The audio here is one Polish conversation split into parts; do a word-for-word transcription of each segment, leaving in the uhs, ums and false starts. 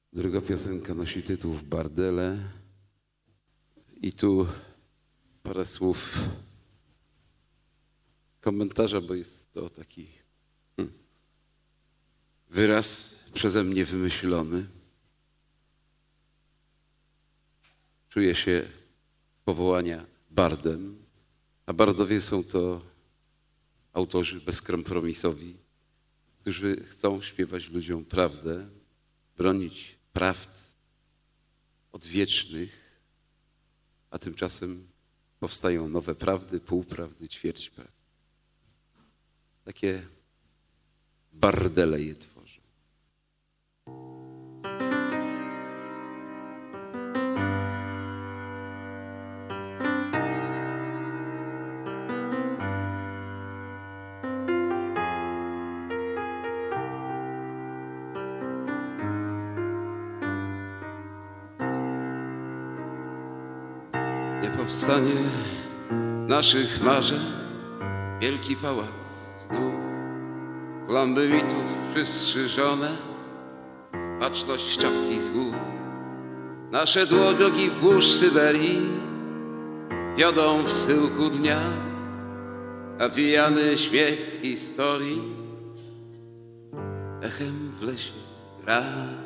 Druga piosenka nosi tytuł W bardele i tu parę słów komentarza, bo jest to taki hmm, wyraz przeze mnie wymyślony. Czuję się z powołania bardem, a bardowie są to autorzy bezkompromisowi, którzy chcą śpiewać ludziom prawdę, bronić prawd odwiecznych, a tymczasem powstają nowe prawdy, półprawdy, ćwierćprawdy. Takie bardele je tworzą. Nie powstanie z naszych marzeń wielki pałac znów, klamby mitów przystrzyżone, baczność czapki z gór. Nasze drogi w burz Syberii wiodą w schyłku dnia, a pijany śmiech historii echem w lesie gra.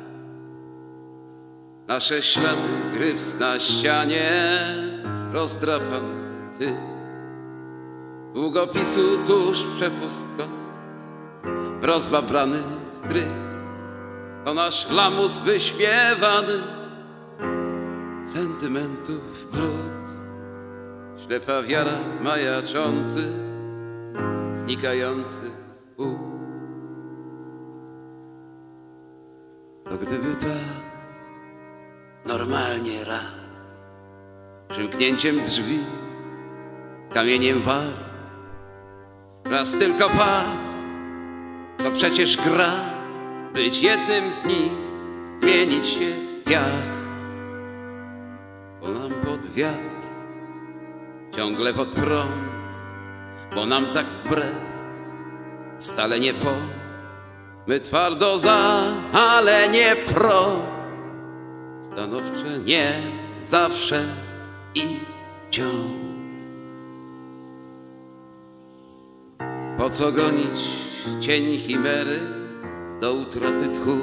Nasze ślady gryz na ścianie, rozdrapany ty, długopisu tuż przepustko, rozbabrany strych. To nasz lamus wyśpiewany, sentymentów brud, ślepa wiara majaczący, znikający pół. To gdyby tak normalnie raz, przymknięciem drzwi, kamieniem war, raz tylko pas, to przecież gra, być jednym z nich, zmienić się w piach. Bo nam pod wiatr, ciągle pod prąd, bo nam tak wbrew, stale nie po, my twardo za, ale nie pro. Stanowcze nie zawsze i wciąż. Po co gonić cień chimery do utraty tchu?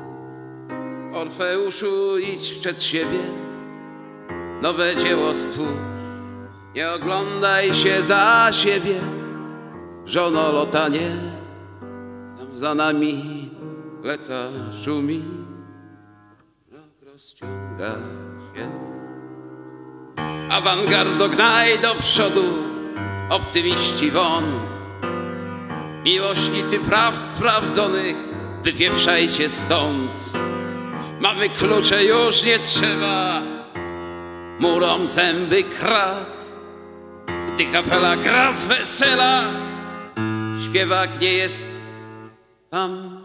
Orfeuszu, idź przed siebie, nowe dzieło stwórz. Nie oglądaj się za siebie, żono lotanie, tam za nami leta szumi. Rozciąga się awangardo, gnaj do przodu, optymiści won, miłośnicy prawd sprawdzonych, wypieprzajcie stąd. Mamy klucze, już nie trzeba murom zęby krat. Gdy kapela gra z wesela, śpiewak nie jest tam.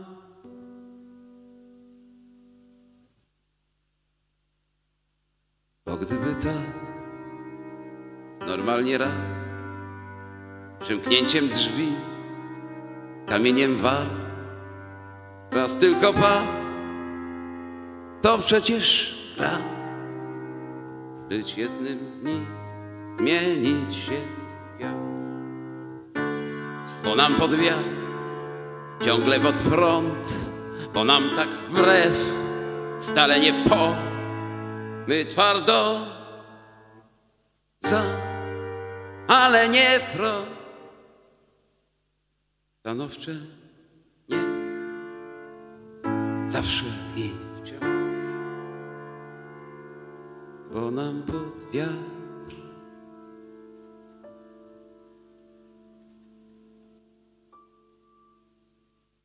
Bo gdyby tak normalnie raz, przymknięciem drzwi, kamieniem war, raz tylko pas, to przecież gra, być jednym z nich, zmienić się w wiatr. Bo nam pod wiatr, ciągle pod prąd, bo nam tak wbrew, stale nie po, my twardo za, ale nie pro. Stanowcze nie zawsze i wciąż. Bo nam pod wiatr